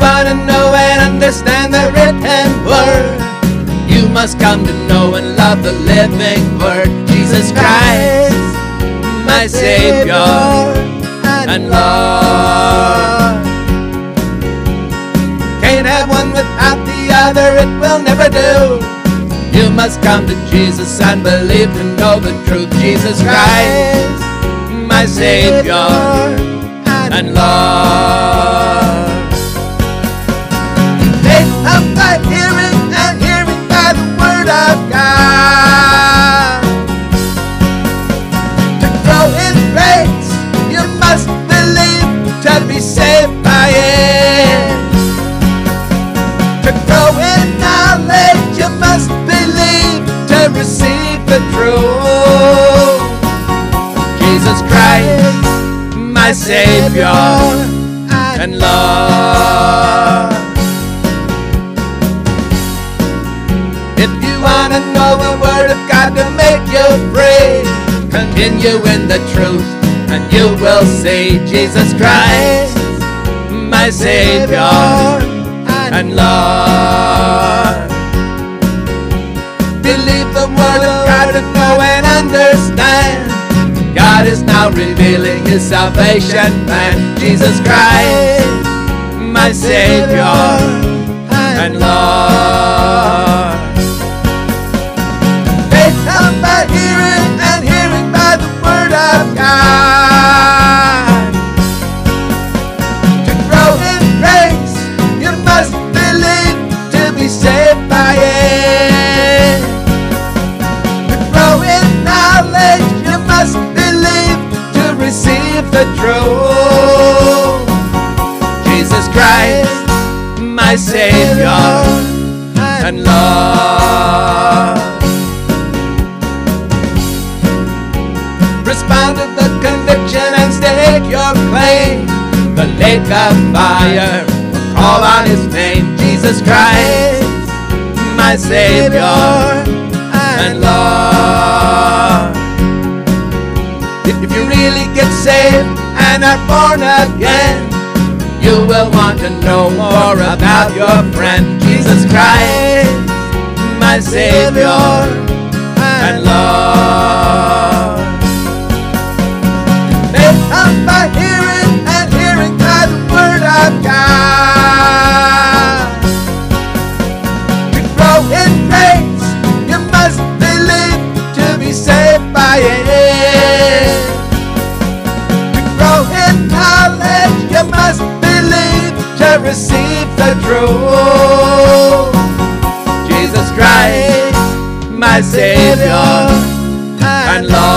want to know and understand the written word, you must come to know and love the living word. Jesus Christ, my Savior and Lord. Can't have one without the other, it will never do. You must come to Jesus and believe to know the truth. Jesus Christ, my Savior and Lord. Faith comes by hearing, and hearing by the word of God. To grow in grace, you must believe to be saved by it. To grow in knowledge, you must believe to receive the truth. Jesus Christ, my Savior and Lord. If you want to know the word of God to make you free, continue in the truth and you will see. Jesus Christ, my Savior and Lord. Believe the word of God to know and understand. God is now revealing His salvation plan. Jesus Christ, my Savior and Lord. Faith comes by hearing, and hearing by the word of God. To grow in grace, you must believe to be saved by it. To grow in knowledge, you must believe to receive the truth. Jesus Christ, my Savior and Lord. Respond to the conviction and stake your claim. The lake of fire, call on His name. Jesus Christ, my Savior and Lord. If you really get saved and are born again, you will want to know more about your friend. Jesus Christ, my Savior and Lord. Faith comes by hearing, and hearing by the word of God. To grow in grace, you must believe to be saved by it. To grow in knowledge, you must believe to receive the truth. Jesus Christ, my Savior and Lord.